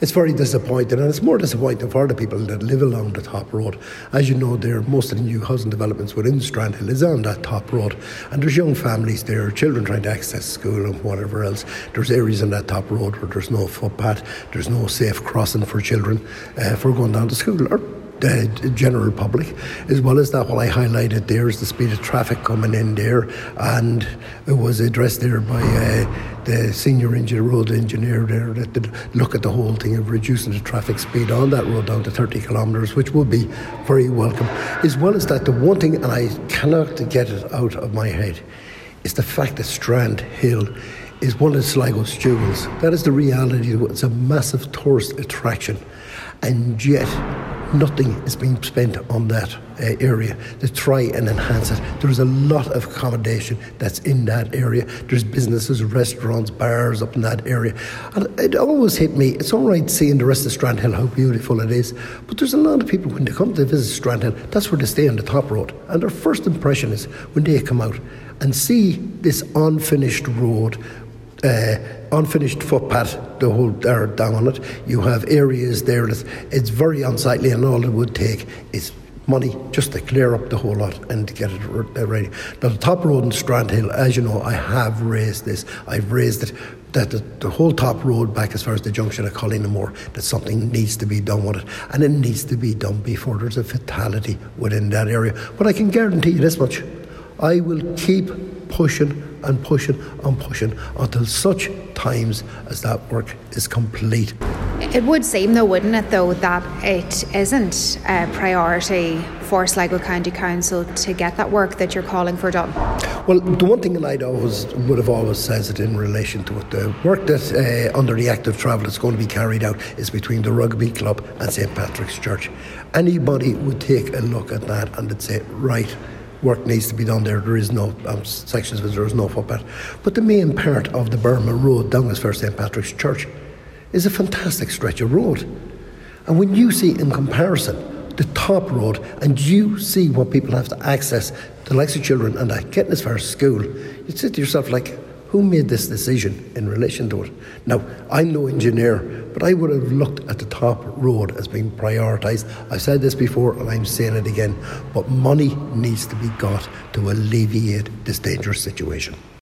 It's very disappointing, and it's more disappointing for the people that live along the top road. As you know, most of the new housing developments within Strandhill is on that top road, and there's young families there, children trying to access school and whatever else. There's areas on that top road where there's no footpath, there's no safe crossing for children for going down to school, or the general public. As well as that, what I highlighted there is the speed of traffic coming in there, and it was addressed there by the senior road engineer there that did look at the whole thing of reducing the traffic speed on that road down to 30 kilometres, which would be very welcome. As well as that, the one thing, and I cannot get it out of my head, is the fact that Strandhill is one of Sligo's jewels. That is the reality. It's a massive tourist attraction, and yet nothing is being spent on that area to try and enhance it. There's a lot of accommodation that's in that area. There's businesses, restaurants, bars up in that area. And it always hit me, it's all right seeing the rest of Strandhill, how beautiful it is, but there's a lot of people, when they come to visit Strandhill, that's where they stay on the top road. And their first impression is when they come out and see this unfinished road, unfinished footpath, the whole down on it. You have areas there that it's very unsightly, and all it would take is money just to clear up the whole lot and to get it ready. Now, the top road in Strandhill, as you know, I have raised this. I've raised it that the whole top road back as far as the junction of Cullinamore, that something needs to be done with it, and it needs to be done before there's a fatality within that area. But I can guarantee you this much: I will keep pushing and pushing and pushing until such times as that work is complete. It would seem, though, wouldn't it, though, that it isn't a priority for Sligo County Council to get that work that you're calling for done? Well, the one thing that I would have always said it in relation to it, the work that under the Active Travel is going to be carried out is between the Rugby Club and St Patrick's Church. Anybody would take a look at that and they'd say, right, work needs to be done there. There is no sections where there is no footpath. But the main part of the Burma Road down as far as St Patrick's Church is a fantastic stretch of road. And when you see in comparison the top road, and you see what people have to access, the likes of children and that, getting as far as school, you say to yourself, like, who made this decision in relation to it? Now, I'm no engineer, but I would have looked at the top road as being prioritised. I've said this before and I'm saying it again, but money needs to be got to alleviate this dangerous situation.